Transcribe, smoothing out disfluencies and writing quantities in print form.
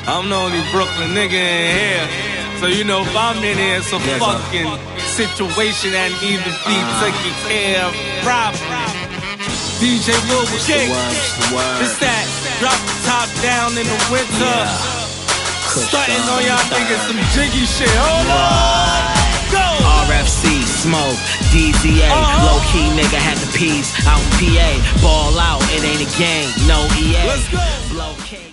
I'm the only Brooklyn nigga in here. So you know if I'm in here, it's a fucking situation that need to be taken care of properly. DJ Will Kick. It's that drop the top down in the winter. Starting on y'all niggas some jiggy shit. Hold on. Go! RFC, Smoke, DZA, low-key nigga had the peas out in PA. Ball out, it ain't a game, no EA. Let's go!